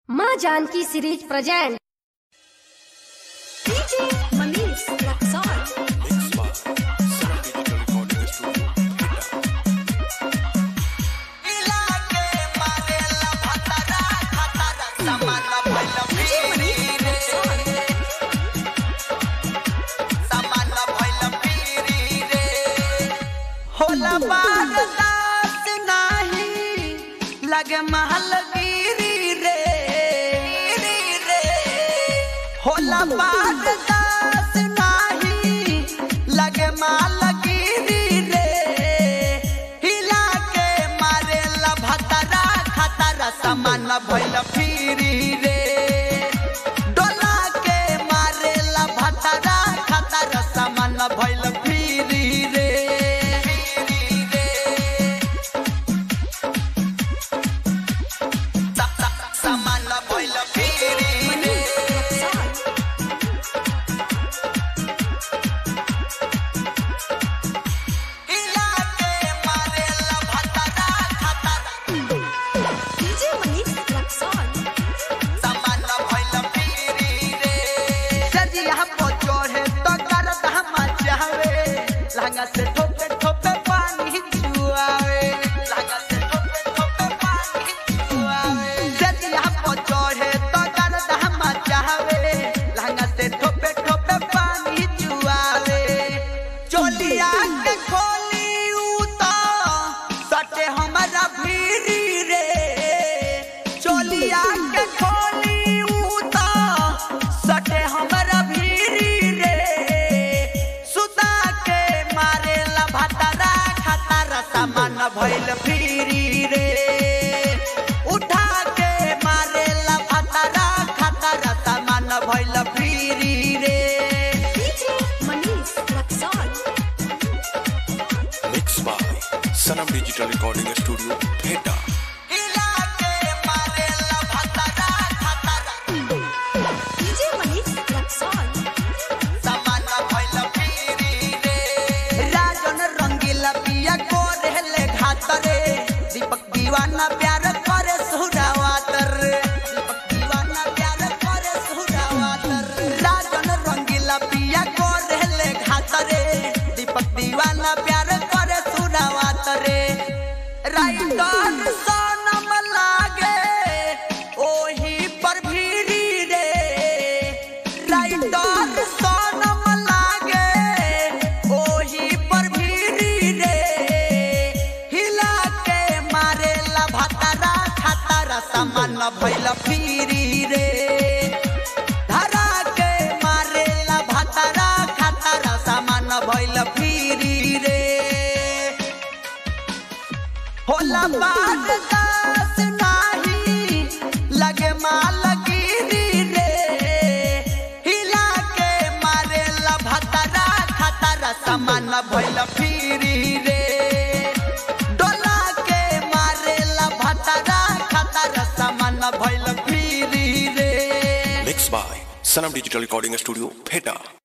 माँ Janaki series present लगे महल गिरी रे होला बारदास नाही लगे महल गिरी रे हिला के मारे ला भतरा खतरा समान भइल फिरी रे डोला के मारे ला भतरा खतरा समान भइल फिरी रे लहंगा से ठोपे ठोपे पानी चुआवे लहंगा से ठोपे ठोपे पानी चुआवे जदिया पो चढ़े तो दर्द हम चाहवे लहंगा से ठोपे ठोपे पानी चुआवे चोलिया के खोली उता सटे हमारा भीरी रे चोलिया के खोली उता सटे हमारा भीरी रे समान भइल फिरी रे उठा के मारे ला भतरा खतरा समान भइल फिरी रे Mixed by Sanam Digital Recording Studio, Theta. दीपक दीवाना प्यार करे सुरावातर दीपक दीवाना प्यार करे सुरावातर राजन रंगीला पिया करे ले घातरे दीपक दीवाना प्यार करे सुरावातर राइटर सोनम लागे ओही पर भीरी रे राइटर सोनम लागे ओही पर भीरी रे समान भइल फिरी रे धरा के मारे ला भतरा खतरा समान भइल फिरी रे होला बारदास नाही लगे माल गिरी रे हिला के मारे ला भतरा खतरा समान भइल फिरी रे Mixed by Sanam Digital Recording Studio, Theta.